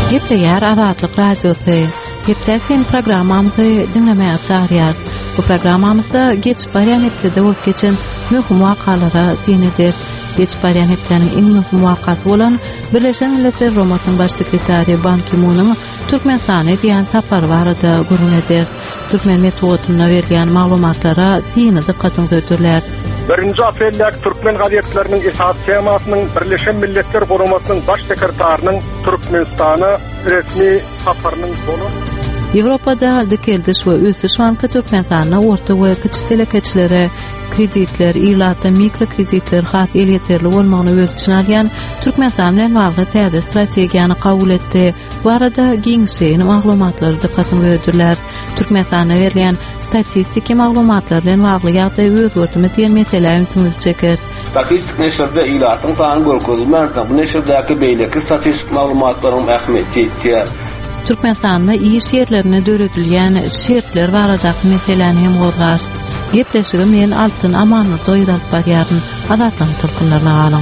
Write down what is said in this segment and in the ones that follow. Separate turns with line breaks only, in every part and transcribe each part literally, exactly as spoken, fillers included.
Gepleyer Azatlyk Radiosu. Geplesin programmamyzy dinlemäge çağırýar. Bu programmamyzda geç baryan hepde bolup geçen möhüm wakalara ýene-de geç baryan hepleriniň iň möhüm wakasy bolan Birleşen Milletler Romatnyň baş sekretary Ban Ki-moonyň Türkmenistana diýen sapary barada görünýär. Türkmen metodyna berilýän maglumatlara ýene dikkatyňizi ötürler.
birinji aprelde Türkmen gazetlerinin esas temasynyň Birleşen Milletler Romatnyň baş sekretärining Türkmenistana resmi saparynyň sonu
Ýewropada dikeldiş we ösüş banka Türkmenistana orta we kiçik telekeçilere kreditler, ýylata mikrokreditler hat elýeterli bolmagyny öz içine alýan Türkmenistan bilen bagly täze strategiýany kabul etdi. Bu arada giňşeýin maglumatlary dikkatyňizi ötürler. Türkmenistana berilýän statistiki maglumatlar bilen bagly ýagdaý özgertimi diýen meseleleri üstüne çeker.
Statistik neşirde ýylatyň sany görkezilmär. Bu neşirdäki beýleki statistik maglumatlaryň ähmiýeti ýetir.
Türkmenistanda iş yerlerine döredilýän şertler baradaky meselelerini hem gozgar. Gepleşigi men altyn amanyny doýdap barýaryn adatlan türkmenlerine galyň.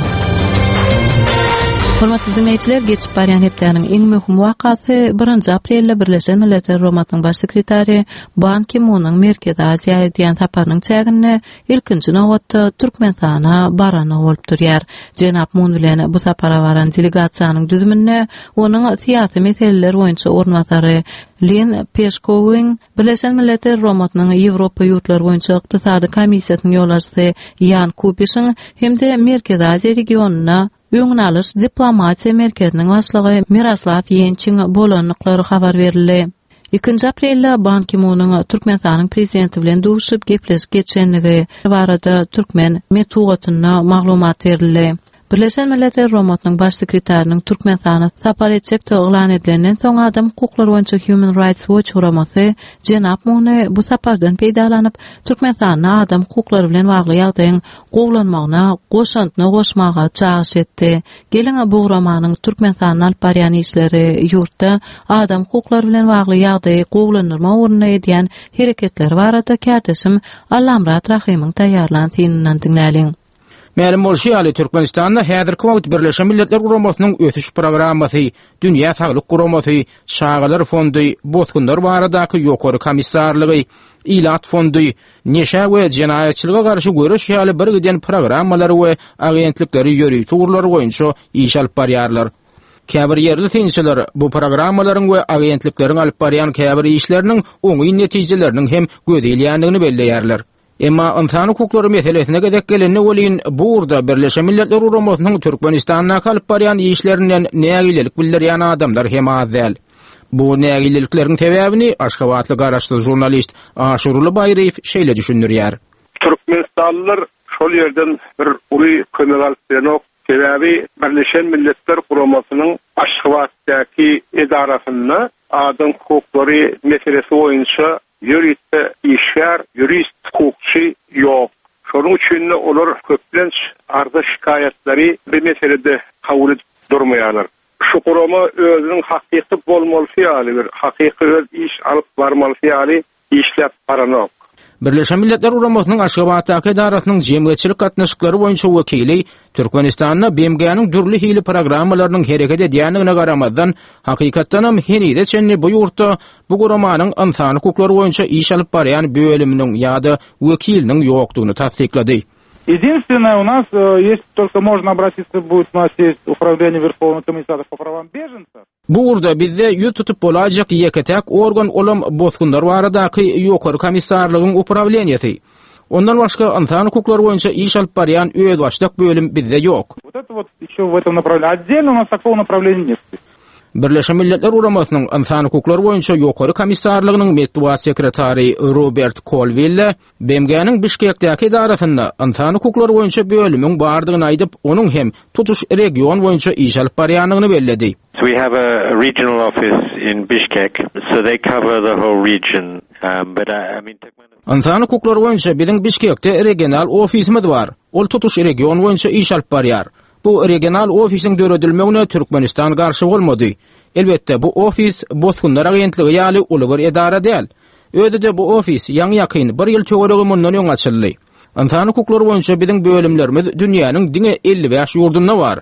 Hormatly dinleýijiler, geçip barýan hepdeniň iň möhüm wakasy birinji aprelde Birleşen Milletler Romatnyň baş sekretary Ban Ki-moonyň Merkez Aziýa diýen saparynyň çägine ilkinji nowatda Türkmenistana barany bolup durýar. Jenap Moon bilen bu sapara baran delegasiýanyň düzümine onuň syýasy meseleler boýunça ornwatary Lin Peshkowyň Birleşen Milletler Romatnyň Ýewropa ýurtlary boýunça ykdysady komissiýasynyň ýolbaşçysy Jan Kubišiň hemde Merkez Aziýa regionuna öňüne alyş diplomatiýa merkeziniň başlygy Miroslav Yençin bolanlyklary habar berildi. ikinji aprelde Ban Ki-moonyň Türkmenistanyň prezidenti bilen duşup gepleşip geçenligi barada Türkmen metodyna maglumat berildi. Birleşen Milletler Romatnyň baş sekretärining Türkmenistana sapar etjekde oglan edilenden soň adam hukuklary boýunça Human Rights Watch guramasy Jenap Moony bu sapardan peýdalanyp Türkmenistana adam hukuklary bilen bagly ýagdaýyň gowlanmagyna, goşantyna goşmaga çağrış etdi. Geliň bu guramanyň Türkmenistana alyp barýan işleri ýurtda adam hukuklary bilen bagly ýagdaýy gowlanyrma ugruna edýän hereketler barada kärdeşim Allamrat Rahimyň taýýarlan synynyň dinläliň.
Mälim bolşy ýaly Türkmenistanda häzirki wagt Birleşen Milletler Guramasynyň ötüş programmasy, Dünýä Saglyk Guramasy, Şagalar Fondy, Bozgunlar baradaky ýokary komissarlygy, İlat Fondy, neşe we jenaýatçylyga garşy görüş ýaly bir giden programmalary we agentlikleri ýörüýi turlary boýunça iş alyp barýarlar. Käbir ýerli tensiýeler bu programmalaryň we agentlikleriň alyp barýan käbir işleriniň oňy netijeleriniň hem gödilýändigini belleýärler. Emma insan hukukları meselesine gedek geleni bolýan bu urda Birleşen Milletler Guramasynyň Türkmenistana alyp barýan işlerinden nägilelik bildirýän adamlar hem az däl. Bu nägileliklerin sebäbini Aşgabatly garaşly jurnalist Aşuruly Baýraýew şeýle düşündirýär.
Türkmenistanlylar şol ýerden bir uly kömek alyp berýän sebäbi Birleşen Milletler Guramasynyň Aşgabatdaky edarasyna adam hukuklary meselesi boýunça Yürüyüşte işler, yürüyüş hukukçu yok. Şonun için olur köplenç arda şikayetleri bir meselede kabul edip durmayanlar. Şu kurama özünün hakiki bolmalısı yani bir hakiki öz iş alıp varmalısı yani işlep paranok.
Birleşen Milletler Guramasynyň Aşgabatdaky edarasynyň jemgyýetçilik gatnaşyklary boýunça wekili Türkmenistana B M G-niň dürli hili programmalarynyň hereket edýändigine garamazdan hakykatdanam henide çenni bu ýurtda bu guramanyň insan hukuklary boýunça iş alyp barýan bölüminiň ýa-da wekiliniň ýokdugyny tasdiklady.
Единственное, у нас э, есть только можно обратиться будет, у нас есть управление Верховного комиссара по правам беженцев.
Bu urda bizde ýüz tutup bolajak ýeketek organ olam Bozgunlar baradaky ýokary komissarlygyň upravleniýeti. Ondan başga insan hukuklary boýunça iş alyp barýan öz başlyk bölüm bizde ýok.
Вот это вот ещё в этом направлении. Отдельно у нас такого направления нет.
Birleşen Milletler Guramasynyň insan hukuklary boýunça ýokary komissarlygynyň medeniýet sekretary Robert Colville B M G-niň Bişkekdäki edarasynda insan hukuklary boýunça bölümiň bardygyny aýdyp, onuň hem tutuş region boýunça iş alyp barýanlygyny belledi.
So we have a, a regional office in Bishkek, so they cover the whole region. Um, but I, I mean,
insan hukuklary boýunça biziň Bişkekde regional ofisimiz bar. Ol tutuş region boýunça iş alyp barýar. Bu regional ofisiň döredilmegine Türkmenistan garşy bolmady. Elbette bu ofis Bozgunlar agentligi ýaly uly bir edara däl. Ödede bu ofis ýaňy ýakyn bir ýyl töweregi mundan öň açyldy. Insan hukuklary boýunça biziň bölümlerimiz dünýäniň diňe elli beş ýurdunda bar.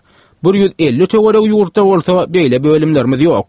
bir yüz elli töwerek ýurtda bolsa beýle bölümlerimiz ýok.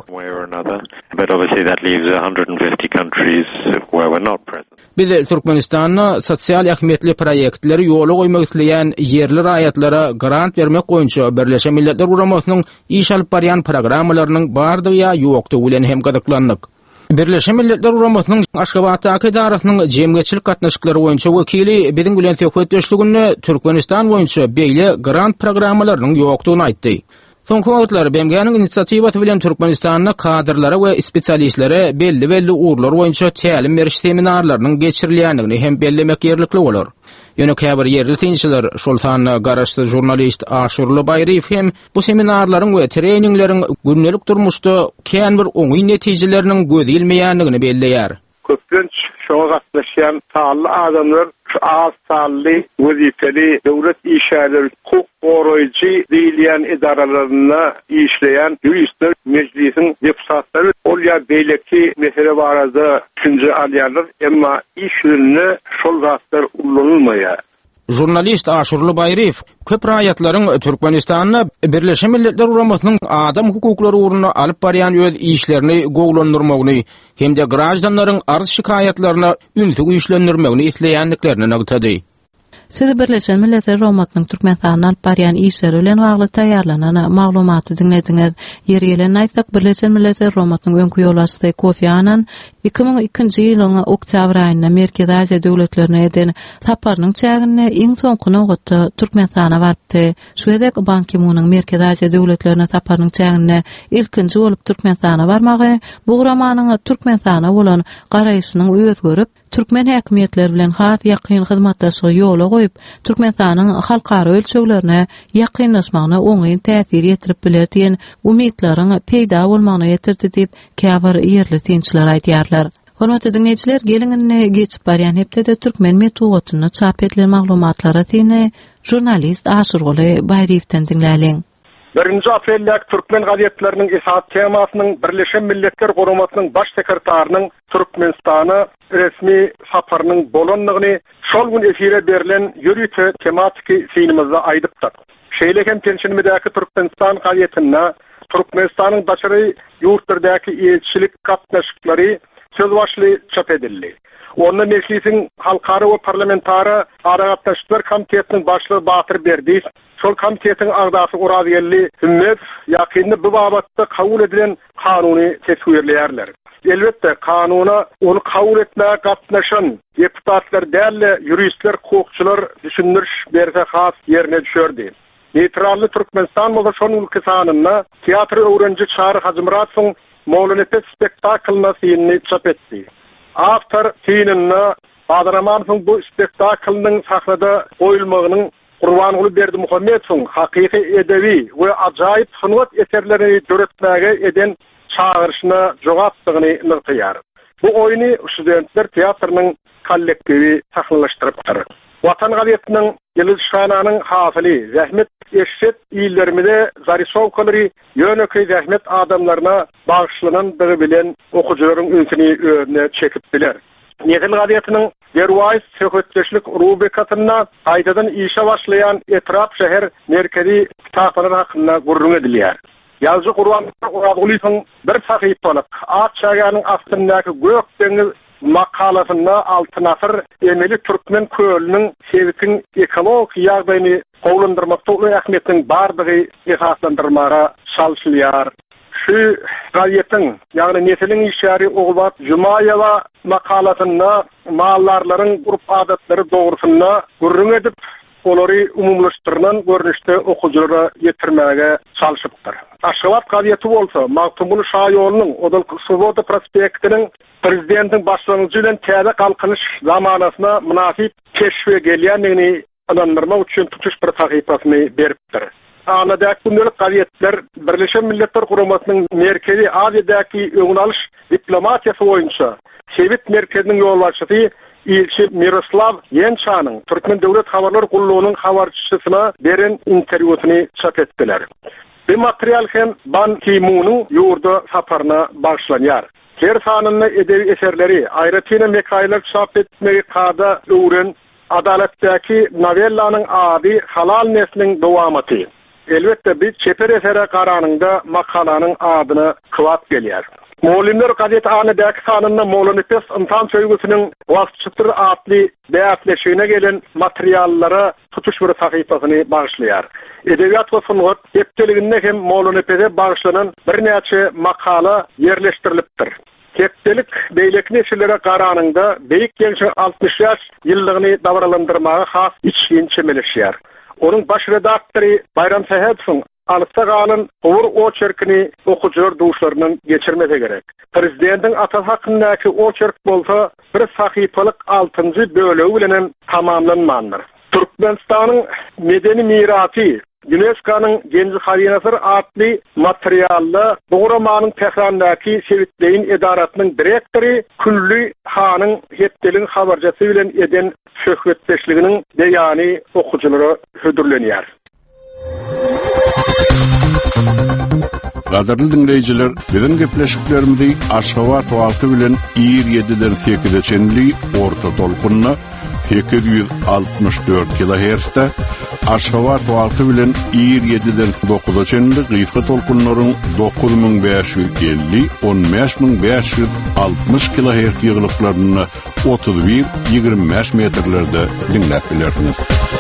But obviously that leaves one hundred fifty countries where we're not present.
Biz Türkmenistanyň sosial ähmiýetli proýektleri ýola goýmak isleýän yerli raýatlara grant bermek goýunça Birleşen Milletler Guramasynyň iş alyp barýan programmalarynyň bardygy ýa ýokdugy bilen hem gazaklandyk. Birleşen Milletler Guramasynyň Aşgabatdaky idarasynyň jemgyýetçilik gatnaşyklary boýunça wekili biziň bilen söhbetleşdiginde Türkmenistan boýunça beýle grant programmalarynyň ýokdugyny aýtdy. Soňky wagtlar B M G'niň inisiatiwasy bilen Türkmenistanyň kadrlara we spesialistlere belli belli uğurlar boýunça tälim beriş seminarlarynyň geçirilýändigini hem bellemek ýerlikli bolar. Ýöne käbir yerli tinçiler şol sanyna garaşdy jurnalist Aşurly Baýryf hem bu seminarlaryň we treningleriň günnelik durmuşda kän bir oňy netijeleriniň gözilmeýändigini belleýär.
Köpünç şoňa gatnaşýan sağly adamlar az sally wezifeli döwlet işgärleri hukuk goraýjy diýilýän idaralaryna işleýän ýuristler meclisiň deputatlary ol ýa beýleki mesele barada düşünje alýarlar, emma iş ýönüne şol zatlar ullanylmaýar.
Jurnalist Aşurly Baýryf köp raýatlaryň Türkmenistanyna Birleşen Milletler Guramasynyň adam hukuklary uğruna alyp barýan öz işlerini gowlandyrmagyny hem de grajanlaryň arz şikaýatlaryna ünsüg güýçlendirmegini isleýänliklerini nagtady.
Siz Birleşen Milletler Guramasynyň Türkmenistanyna alyp barýan işleri bilen bagly taýýarlanan maglumaty dinlediňiz. Ýerelen aýtsak Birleşen Milletler Guramasynyň öňkü ýolbaşçysy Kofi Annan iki bin ikinji ýylyň oktýabr aýynda Merkezi Aziýa döwletlerine eden saparynyň çägini iň soňky wagtda Türkmenistana barpdy. Şuwedek Ban Ki-moonyň Merkezi Aziýa döwletlerine saparynyň çägini ilkinji bolup Türkmenistana barmagy bu guramanyň Türkmenistana bolan garaýyşynyň özgörüp Türkmen häkimetleri bilen has ýakyn hyzmatdaşlygy ýola goýup Türkmenistanyň halkara ölçeglerine ýakynlaşmagyna oňy täsir ýetirip biler diýen umytlaryň peýda bolmagyna ýetirdi diýip käbir ýerli tinçiler aýdýarlar. Hormatly dinleýijiler, geliňini geçip barýan hepde türkmen metodyny çap edilen maglumatlara syny jurnalist Aşurly Baýryfden dinläliň.
birinji aprellik Türkmen gazetleriniň esas temasynyň Birleşen Milletler Guramasynyň baş sekretarynyň Türkmenistana resmi saparynyň bolanlygyny şol gün efire berilen ýürüte tematiki synymyzda aýdypdyk. Şeýleken tenşinimdäki Türkmenistan gazetine Türkmenistanyň daşary ýurtlardaky elçilik gatnaşyklary söz başly çap edildi. Onda meclisin halkara we parlamentara aragatnaşyklar komitetiniň başlygy Batyr Berdi, şol komitetin agdaşy Urazyelli Hümmet ýakynda bu babatda kabul edilen kanuny teswirleýärler. Elbetde kanuna onu kabul etmäge gatnaşan deputatlar dälle ýuristler, hukukçylar düşündiriş berse has ýerine düşerdi. Neytrally Türkmenistan bolan şol ülke sanyna teatr öwrenji Çary Hajymuratyň Mowlanepet spektaklyna syny çap etdi. After synynna Badramanyň bu spektaklynyň sahnada goýulmagynyň Gurbanuly Berdi Muhammedowyň hakyky edebi we ajaýyp sanat eserlerini döretmäge eden çağırışyna jogapdygyny nykdyar. Bu oýuny studentler teatrynyň kollektiwi sahnlaşdyrypdyr. Watan gazetiniň Ýyldızşananyň hafily Zähmet Eşşet ýyllarynda zarysowkalary ýöneki zähmet adamlaryna bagyşlanandygy bilen okujularyň ünsini öňüne çekip biler. Negil gazetiniň Derways söhbetleşlik rubrikasyna aýdadan işe başlayan Etraf şäher merkezi kitapları hakynda gurrun edilýär. Ýazgy Gurban Guragulyň bir sahypalyk ak çaganyň astyndaky gök deňiz makalasyna altyn asır emeli türkmen kölüniň sewitin ekologik ýagdaýyny gowlandyrmakda uly ähmiýetiň bardygy esaslandyrmaga çalyşylýar. Şu gaýetin, ýagny nesiliň işgäri Ogulbat Jumaýewa makalasyna mallarlaryň urf adatlary dogrusynda gurrun edip olary umumlaşdyrylan görnüşde okujulara ýetirmäge çalyşypdyr. Aşgabat gaýeti bolsa, Magtumul Şaýolunyň Odal Swoboda prospektiniň prezidentiň başlanýyjy bilen täze kalkynyş zamanasyna münasip keşfe gelýändigini anandyrmak üçin tutuş bir sahypasyny beripdir. Anadaki gündelik gazetler Birleşen Milletler Guramasynyň Merkezi Aziýadaky öňünalyş diplomatiýasy boýunça Sewit merkeziniň ýolbaşçysy Ilçi Miroslav Yençanyň Türkmen Döwlet Habarlar Gullugynyň habarçysyna beren interwýusyny çap etdiler. Bu material hem Ban Ki-moonyň ýurda saparyna bagşlanýar. Her sanyny edebi eserleri, aýratyna mekaýlar çap etmegi kada öwren adaletdäki novellanyň ady halal nesliniň dowamaty. elbette biz çeper esere qaranında makalanın adını kıvat gelýär. Molimler gazet anydaki sanynda Molanipes intan söýgüsiniň wagtçytyr atly bäýatleşigine gelen materiallara tutuş bir sahypasyny bagyşlaýar. Edebiýat we sungat hepdeliginde hem Molanipes'e bagyşlanan bir näçe makala yerleşdirilipdir. Hepdelik beýleki neşelere qaranynda beýik gençe altmış ýaş ýyllygyny dawralandyrmagy has içgin çemelişýär. Onun baş redaktory Bayram Sahepowyň alypda galan owur oçerkini okujylar duşlarynyň geçirmese gerek. Prezidentiň ata hakyndaky oçerk bolsa bir sahypalyk altıncı bölegi bilen tamamlanmandyr. Türkmenistanyň medeni mirasy UNESCO'nun Genci Harinasır adlı materiallı bu romanın tehrandaki Sevitleyin edaratının direktori Küllü Han'ın heptelin habarcası bilen eden söhbetleşliginin deyani okucuları hüdürleniyar.
Gadarly dinleyijiler, biziň gepleşiklerimizi Aşgabat wagty bilen ýyr ýediden sekizde çenli orta tolkunna sekiz yüz altmış dört kilohertz'te, Aşgabat wagty bilen ýyr ýediden dokuzda çenli gysga tolkunlaryň dokuz ming beş yüz elli - on beş ming beş yüz altmış kilohertz ýygyllyklaryny otuz bir ýygrimi beş metrlerde dinläp bilersiniz.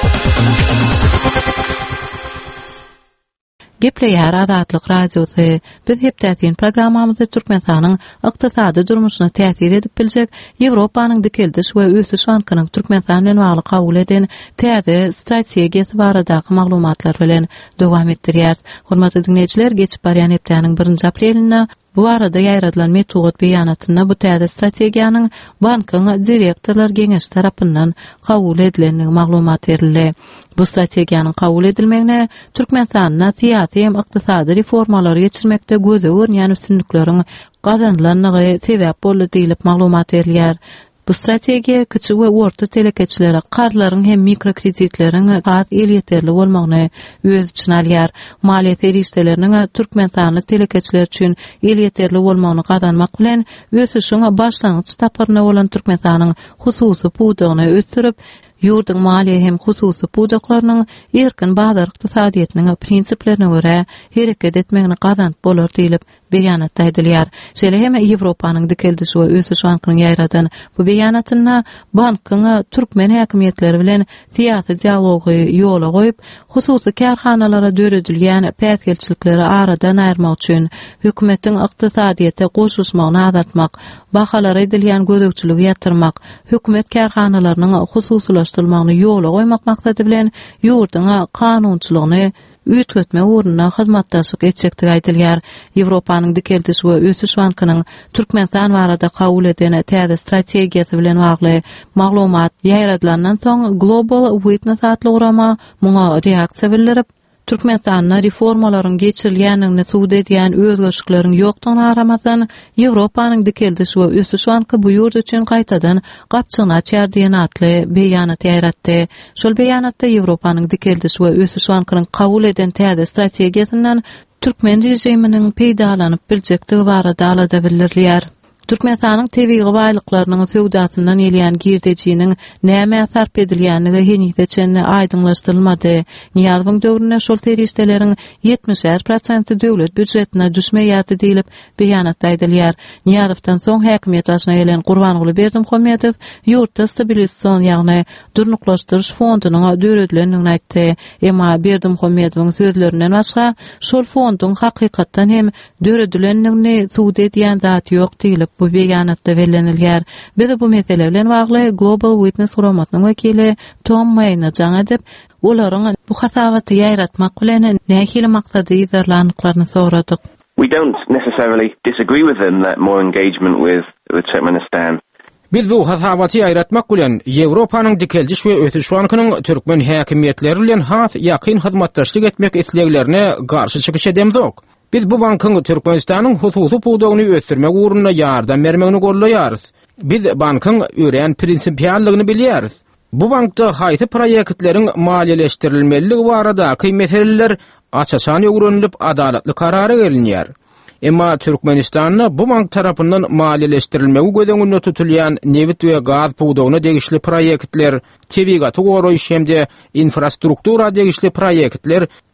Gepleýär Azatlyk radiosy. Biz hepdäsien programmamyzda Türkmenistanyň ykdysady durmuşyna täsir edip biljek Ýewropanyň dikeldiş we ösüş bankynyň Türkmenistan bilen bagly kabul eden täze strategiýasy baradaky maglumatlar bilen dowam etdirýär. Hormatly dinleýijiler, geçip barýan hepdäniň birinji aprelinde bu arada ýaýradylan metod beýanatynda bu täze strategiýanyň bankyň direktorlar geňeşi tarapyndan kabul edilenligi maglumat berildi. Bu strategiýanyň kabul edilmegine Türkmenistanyň syýasy hem ykdysady reformalary geçirmekde göze görnýän üstünlikleriň gazanylanyny sebäp boldy diýilip maglumat berilýär. Bu strategiýa kiçik we orta telekeçilere qarlaryň hem mikrokreditlaryň has elýeterli bolmagyny öz içine alýar. Maliýet erişdeleriniň Türkmenistanyň telekeçiler üçin elýeterli bolmagyny gazanmak bilen ösüşiň başlangyç taparyna bolan Türkmenistanyň hususy pudugyny ösdürip, ýurduň maliýe hem hususy pudaklarynyň erkin bazar ykdysadyýetynyň prinsiplerine görä hereket etmegini gazanp bolar diýilip beýanatda edilýär. Şeýle hem Ýewropanyň dikeldiş we ösüş bankynyň ýaýradan bu beýanatynda bankyň türkmen häkimetleri bilen syýasy dialogy ýola goýup, hususy karhanalara döredilýän päsgelçilikleri aradan aýyrmak üçin hökümetiň ykdysadyýete goşuşmagyny azaltmak, bahalara edilýän gözegçiligi ýatyrmak, hökümet karhanalarynyň hususylaşdyrylmagyny ýola goýmak maksady bilen ýurduň kanunçylygyny ütgötme uğruna hyzmatdaşlyk etjekdigi aýdylýar. Ýewropanyň dikeldiş we ösüş bankynyň Türkmenistan barada kabul eden täze strategiýasy bilen bagly maglumat ýaýradylandan soň Global Witness adly urama muňa reaksiýa bildirip, Türkmenistanyň reformalaryň geçirilýänini suwd edýän özgörüşlerini ýokdugyny aramasyn Ýewropanyň dikeldiş we ösüş banky bu ýurt üçin gaýtadan gapçygyny açýar diýen atly beýanat ýaýratdy. Şol beýanatda Ýewropanyň dikeldiş we ösüş bankynyň kabul eden täze strategiýasynyň türkmen rejiminiň peýdalanyp biljekdigi barada alada bildirilýär. Türkmenistanyň tebii gaýlyklarynyň söwdasyndan elýän girdejiniň näme sarp edilýänligi henüýse çenli aýdyňlaşdyrylmady. Niýazowyň döwründe şol serişdeleriň ýetmiş beş prosent döwlet büdjetine düşmeýärdi diýilip beýanatda aýdylýar. Niýazowdan soň häkimet başyna gelen Gurbanguly Berdimuhammedow ýurtda stabilizasiýon ýagny durnuklaşdyryş fondunyň döredilenligini aýtdy. Emma Berdimuhammedowyň sözlerinden başga şol fonduň hakykatdan hem döredilenligini suwd edýän zat ýok diýilip bu beýanatda bellenilýär. Biz bu mesele bilen bagly Global Witness romatynyň wekili Tom Mayna jaň edip, olaryň bu hasabaty ýaýratmak bilen nähili maksady ýerlanyklaryny soradyk.
We don't necessarily disagree with them that more engagement with, with Turkmenistan.
Biz bu hasabaty ýaýratmak bilen Ýewropanyň dikeldiş we ösüş bankynyň türkmen häkimetleri bilen has ýakyn hyzmatdaşlyk etmek isleglerine garşy çykyş edemzok. Biz bu bankyň Türkmenistanyň hususy pudugyny ösdürmek uğruna ýardam bermegini gorlaýarys. Biz bankyň ören prinsipiallygyny bilýäris. Bu bankda haýsy proýektleriň maliýeleşdirilmeligi baradaky meseleler açaçan ýöwrenilip adalatly karara gelinýär. Emma Türkmenistanyň bu bank tarapyndan maliýeleşdirilmegi gözeňinde tutulýan newit we gaz pudugyna degişli proýektler, tebigaty goraýyş hemde infrastruktura degişli proýektler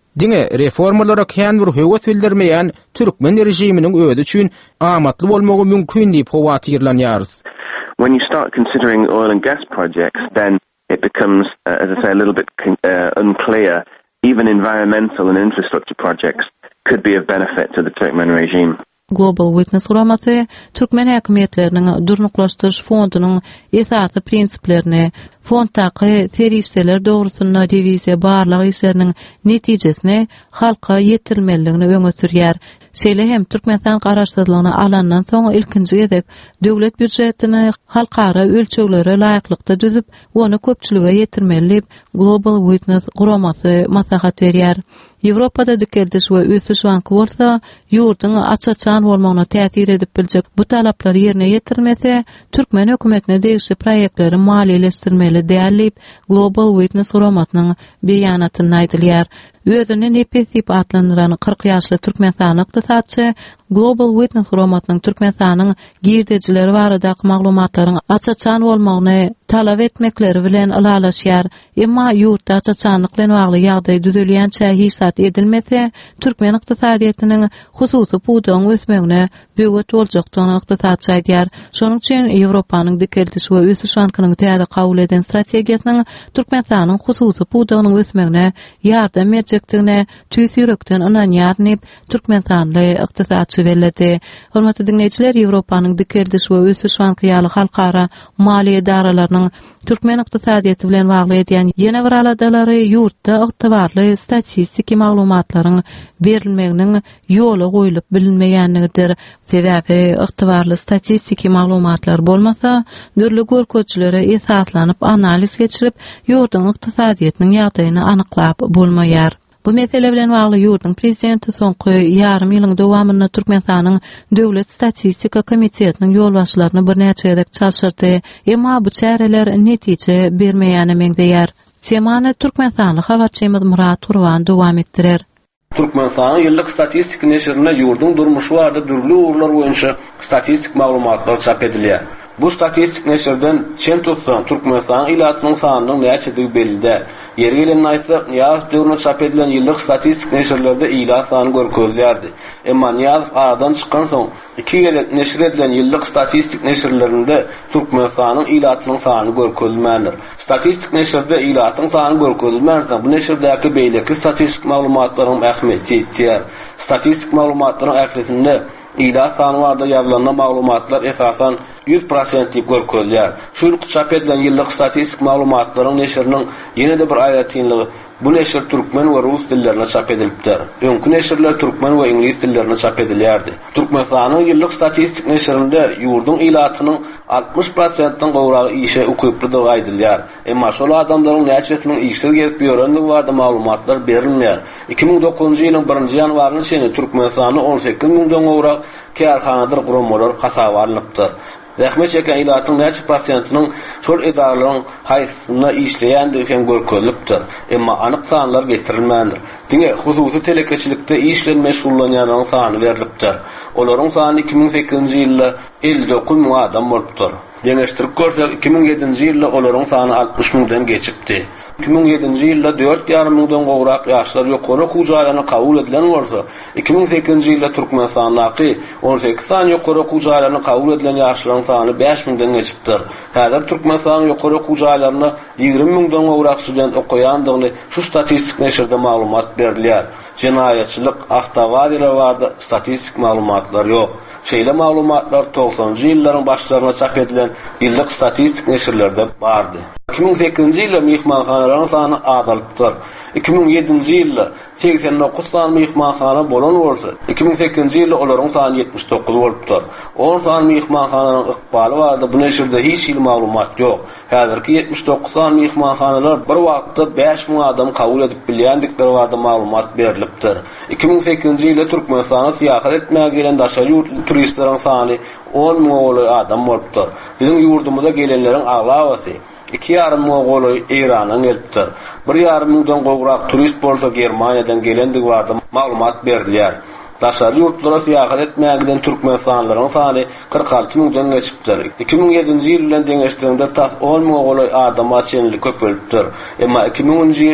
Diňe reformalara kän bir höwet bildirmeýän türkmen rejiminiň öňü üçin amatly bolmagy mümkin diýip howatyrlanýar.
When you start considering oil and gas projects, then it becomes, uh, as I say, a little bit uh, unclear. Even environmental and infrastructure projects could be of benefit to the Turkmen regime.
Global Witness guramasy Türkmen häkimetleriniň durnuklaşdyryş fondunyň esasy prinsiplerini, fonddaky terişler dogrusunda diwiziýa barlyk işleriniň netijesini halka ýetirmeligini öňe sürýär. Şeýle hem Türkmenistan garaşsyzlygyny alandan soň ilkinji gezek döwlet büdjetini halkara ölçeglere laýyklykda düzüp, onu köpçülige ýetirmeli Global Witness guramasy maslahat berýär. Ýewropada dikeldiş we ösüş banky bolsa, ýurtyň açaçan bolmagyna täsir edip biljek bu talaplary ýerine ýetirmese, Türkmen hökümetine degişli proýektleri maliýeleşdirmeli diýip Global Witness guramasynyň beýanatyny aýdylýar. Özüni nepesip atlandıran kırk ýaşly Türkmenistan ykdysatçy Global Witness guramasynyň Türkmenistanyň girdejileri baradaky maglumatlaryň açaçan bolmagyny talap etmekleri bilen alalaşýar. Emma ýurtda açaçanlyk bilen bagly ýagdaý düzelýänçe hisat edilmese, Türkmen ykdysadyýetynyň hususy pudaň ösmegine böwet boljakdygyny ykdysatçy aýdýar. Şonuň üçin Ýewropanyň dikeldiş we ösüş bankynyň täze kabul eden strategiýasynyň Türkmenistanyň hususy pudagynyň ösmegine ýardam edjekdigine tüýs ýürekden inanýar Türkmenistanyň ykdysatçy bellädi. Hormatly dinleýijiler, Ýewropanyň dikeldiş we ösüş bankyny halkara maliýe daralarynyň Türkmen ykdysadyýety bilen bagly edýän ýene bir aladalary ýurtda ygtybarly statistik maglumatlaryň berilmeginiň ýoly goýulyp bilinmeýänligidir. Sebäbi ygtybarly statistik maglumatlar bolmasa, dürli görkezçilere esaslanyp analiz geçirip ýurtyň ykdysadyýetynyň ýagdaýyny anyklap bolmaýar. Bu mesele bilen bagly ýurtyň prezidenti soňky ýarym ýylyň dowamynda Türkmenistanyň Döwlet Statistika Komitetiniň ýolbaşçylaryny bir näçe ýerek çağırdy, emma bu çäreler netije bermeýäni meňdeýär. Semany Türkmenistanyň habarçymyz Murat Turwan dowam etdirer.
Türkmenistanyň ýyllyk statistik neşrine ýurduň durmuşy barada dürli urlar boýunça statistik maglumatlar çap edilýär. Bu statistik neşirden çen tutsan Türkmenistan ilatynyň sanynyň näçedigi belli. Ýeri gelen aýtsa, ýaz döwrüne çap edilen ýyllyk statistik neşirlerde ila sany görkezlýärdi. Emma ýaz aradan çykan soň iki ýyl neşir edilen ýyllyk statistik neşirlerinde Türkmenistanyň ilatynyň sany görkezilmändir. Statistik neşirde ilatynyň sany görkezilmänse, bu neşirdäki beýleki statistik maglumatlaryň ähmiýeti ýetýär. Statistik maglumatlaryň ählisinde ila sany barada ýazylan maglumatlar esasan yüz prosent diýip görkezilýär. Şu çap edilen ýyllyk statistik maglumatlaryň neşiriniň ýene de bir aýratynlygy, bu neşir türkmen we rus dillerine çap edilipdir. Öňkü neşirler türkmen we ingliz dillerine çap edilýärdi. Türkmenistanyň ýyllyk statistik neşirinde ýurduň ilatynyň altmış prosentden gowragy işe ukyplydygy aýdylýar. Emma şol adamlaryň näçesiniň işe gelip ýörendigi barada maglumatlar berilmeýär. iki ming dokuzunçy ýylyň birinji ýanwaryny şeýle Türkmenistanyň on sekiz mingden gowrak kärhanadyr guramalar hasaba alınıpdyr. Zähmet çeken ilatyň näçe prosentiniň şol edaralaryň haýsysyna işleýändigi hem görkezilipdir. Emma anyk sanlar getirilmändir. Diňe hususy telekeçilikde işlen meşgullanýanlaryň sany berilipdir. Olaryň sany iki ming sekizinçi ýylda elli dokuz ming adam bolupdyr. Deňeşdirip görsek iki ming ýedinçi ýylda olaryň sany altmış mingden geçipdi. iki ming ýedinçi ýylda dört ýarym mingden gowrak ýaşlar ýokary hujaýlaryny kabul edilen bolsa, iki ming sekizinçi ýylda Türkmenistanyň on sekiz san ýokary hujaýlaryny kabul edilen ýaşlaryň sany beş mingden geçipdir. Häzir Türkmenistanyň ýokary hujaýlaryna ýygrimi mingden gowrak student okuýandygyny şu statistik neşirde maglumat berilýär. Jenaýatçylyk, awtowadiýler barada statistik maglumatlar ýok. Şeýle maglumatlar doksanjy ýyllaryň başlaryna çap edilen ýyllyk statistik neşirlerde bardy. iki ming sekizinçi ýylda mehmanhanalaryň sany azalypdyr. iki ming ýedinçi ýylda seksen dokuz san mehmanhana bolan bolsa, iki ming sekizinçi ýylda olaryň sany ýetmiş dokuz bolupdyr. on san mehmanhanalaryň ykbaly barada bu neşirde hiç ýyl maglumat ýok. Häzirki ýetmiş dokuz san mehmanhanalar bir wagtda beş ming adam kabul edip bilýändikleri barada maglumat berilipdir. iki ming sekizinçi ýylda Türkmenistana syýahat etmäge gelen daşa ýurtly turistleriň sany on ming adam bolupdyr. Bizim ýurdumyza gelenleriň aglawasy iki ýarym Mogoly Irandan gelipdir. bir ýarym mingden gowrak turist bolsa Germaniýadan gelendigi barada maglumat berilýär. Daşary ýurtlara syýahat etmäge gelen türkmenistanylaryň sany kırk alty mingden geçipdir. iki ming ýedinçi ýyl bilen deňeşdirgende tas on ming Mogoly adama çenli köpelipdir. Emma iki minginçi ýyl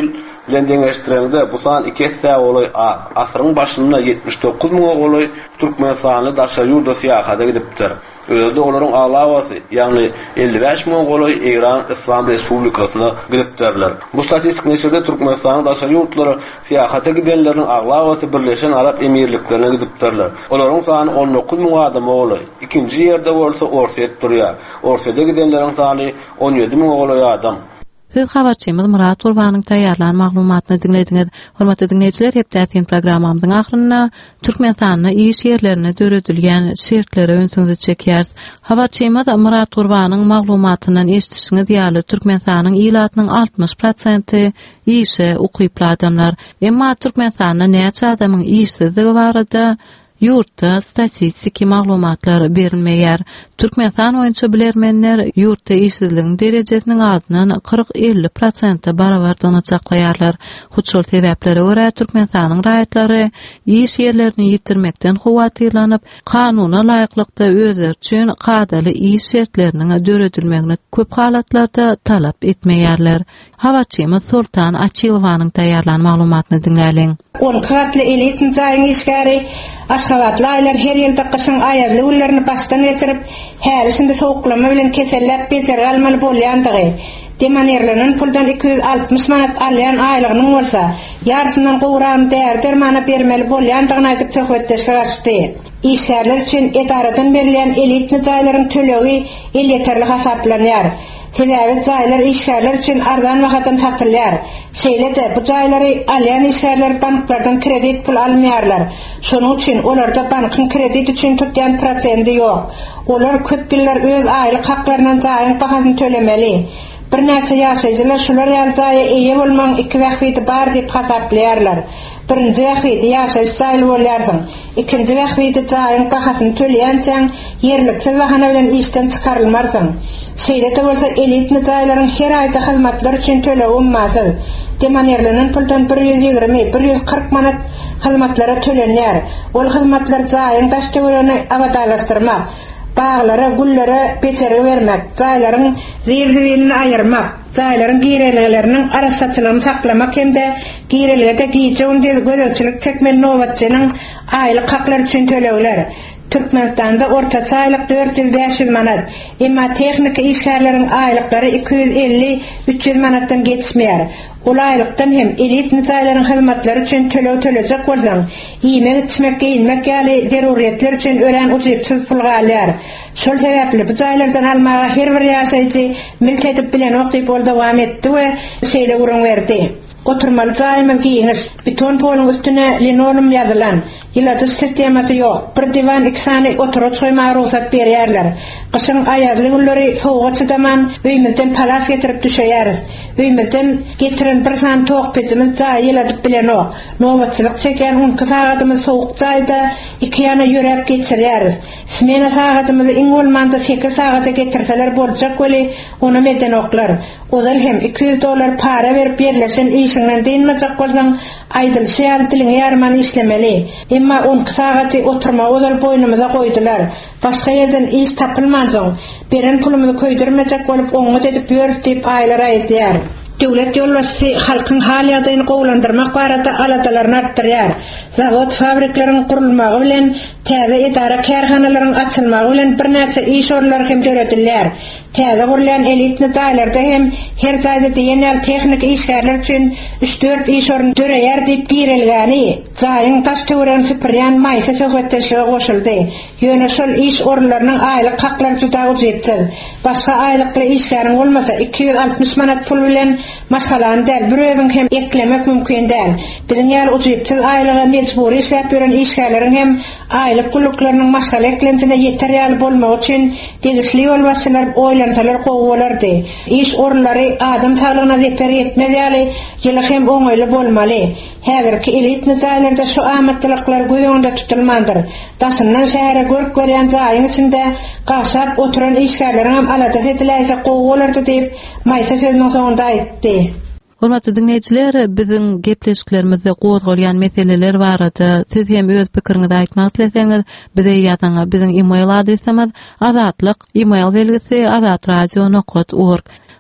bilen deňeşdirende bu san iki hissa bolay asyryň başynda yetmiş dokuz ming bolay Türkmenistany daşa ýurda syýahata gidipdir. Özde olaryň aglawaty, ýagny elli beş ming bolay Iran Islam Respublikasyna gidipdirler. Bu statistik neşede Türkmenistanyň daşa ýurtlary syýahata gidenleriň aglawaty Birleşen Arap Emirliklerine gidipdirler. Olaryň sany on dokuz ming adam bolay. İkinji ýerde bolsa Orset durýar. Orsetde gidenleriň sany on ýedi ming bolay adam.
Siz habarçymyz Murat Gurbanyň taýýarlan maglumatyny dinlediňiz. Hormatly dinleýijiler, hepdäkin programmamyň ahyryna Türkmenistanyň iş ýerlerine döredilýän şertlere öňsüňizi çekýäris. Habarçymyz Murat Gurbanyň maglumatyndan eşitişiňiz ýaly Türkmenistanyň ilatynyň altmış prosenti işe ukyply adamlar. Emma Türkmenistanyň näçe adamyň işsizligi barada Yurtda statistik maglumatlar berilmeýär. Türkmenistan oýunçy bilermenler yurtda işsizligiň derejesiniň aldynyň kırk elli prosent barabardygyny çaklaýarlar. Şol sebäplere görä Türkmenistanyň raýatlary iş ýerlerini ýitirmekden howatyrlanyp, kanuna laýyklykda özleri üçin gadaly iş şertleriniň döredilmegini köp halatlarda talap etmeýärler. Habarçymyz Sultan Açylowanyň taýýarlan maglumatyny dinläliň.
On katly elitin jaýyň işgäri Aşgabatly aýlar her ýylda gyşyň aýarly günlerini başdan geçirip, härisinde soğuklama bilen kesellep bejer almaly bolýandygy. Demanerleriň puldan iki yüz altmış manat alýan aýlygynyň bolsa, ýarsynyň gowram där dermana bermeli bolýandygyny aýdyp töhfetdeşler açdy. İşgärler üçin edaradan berilýän elitni jaýlaryň töleği el ýeterli hasaplanýar. Sebäbi jaýlar işgärler üçin ardan wagtdan satylýar. Şeýle-de bu jaýlary alýan işgärler banklardan kredit pul almaýarlar. Şonuň üçin olarda bankyň kredit üçin tutýan prosenty ýok. Olar köp ýyllar öz aýlyk haklaryndan jaýyň bahasyny tölemeli. Bir näçe ýaşaýjylar şular ýaljaýy eýe bolmaň iki wagty bar diýip hasaplaýarlar. Birinji wagty ýaşaýyş jaýly bolýarsyň. Ikinji wagty jaýyň bahasyny töleýänçäň ýerliksiz bahana bilen işden çykarylmarsyň. Şeýle-de bolsa elitni jaýlaryň her aýda hyzmatlar üçin tölew ummasyz. Demanerleriň puldan bir yüz ýygrimi bir yüz kırk manat hyzmatlara tölenýär. Ol hyzmatlar jaýyň daşdöwrüni abadalaşdyrmak, bağlara, gullere peçeri vermek, jaýlaryň zirzibilini aýyrmak, jaýlaryň gireleriniň arasaçylygyny saklamak hemde girelerge giýje gözöçilik çekmeli nowatçynyň aýlyk haklar üçin төлewler. Türkmenistanda ortaça aýlyk dört yüz beş yüz manat, emma tehnika işgärleriň aýlyklary iki yüz elli üç yüz manatdan geçmeýär. Ol aýlykdan hem elit nizaýlaryň hyzmatlary üçin tölew töleýek bolsaň, ýemek içmek, giyinmek ýaly zeruriýetler üçin ören uçypsyz pul galýar. Şol sebäpli bu jaýlardan almaga her bir ýaşaýjy milketip bilen okyp bol dowam etdi we şeýle urun berdi. Oturmaly jaýymyz giýiniş, beton polun üstüne linoleum ýazylan, ýylaty sistemasy ýok. Bir diwan iki sany oturup soýmagy ruhsat berýärler. Gyşyň aýarly günleri soğuğa çydaman öýümizden palas getirip düşeýäris. Öýümizden getiren bir san toq peçimiz jaý ýylatyp bilen ok. Nowatçylyk çeken on sagatymyz soğuk jaýda iki ýana ýörep geçirýäris. Smena sagatymyzy iň bolmanda sekiz sagata getirseler boljak weli onu meden oklar. Ozal hem iki yüz dolar para berip berleşen işiňden diýmejek bolsaň, aýdyl şeýle diliň ýarmany işlemeli. Emma on sagaty oturma ozal boýnumyza goýdular. Başga ýerden iş tapylmadyň. Beren pulumyzy köýdirmejek bolup oňa edip ýörüp diýip aýlar aýdýar. Döwlet ýolbaşçy halkyň hal ýagdaýyny gowlandyrmak barada alatalaryny artdyrýar. Zawod fabriklaryň gurulmagy bilen täze edara kärhanalaryň açylmagy bilen bir näçe iş orlary hem döredilýär. Täze gurulan elitni jaýlarda hem her jaýda diýenler tehnik işgärler üçin üç dört iş orny döreýär diýip girilgäni. Jaýyň taşdöwren süpürýän maýsa söhbetdeşlige goşuldy. Ýöne şol iş orlarynyň aýlyk haklary juda uçypsyz. Başga aýlykly işgäriň bolmasa iki yüz altmış manat pul bilen masalan däl bir özüň hem eklemek mümkin däl. Biziň ýaly uçypsyz aýlyga mejburi işläp beren işgärleriň hem aýlyk guluklarynyň masalan eklenjine ýeterýär bolmak üçin degişli ýolbaşçylar oýlansalar gowalardy. İş orlary adam saglygyna zeper etmez ýaly ýyly hem oňaýly bolmaly. Häzirki elitni jaýlarda şu amatdylyklar göýüňde tutulmandyr. Daşyndan şähere görüp görýän jaýyň içinde gaşap oturan işgärleriň hem alada ediläýse gowalardy diýip maýsa sözüň soňunda aýtdy.
Hormatly dinleýijiler, biziň gepleşiklerimizde gozgalýan meseleler barada siz hem öz pikiriňizi aýtmak dileseňiz, bize ýazyň. Biziň e-mail adresimiz azatlyk email belgisi azat radio nokta org.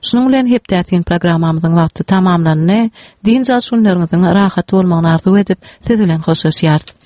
Şunun bilen hepdäkin programmamyzyň wagty tamamlandy. Din zaşunlaryňyzyň rahat bolmagyny arzu edip siz bilen hoşlaşýar.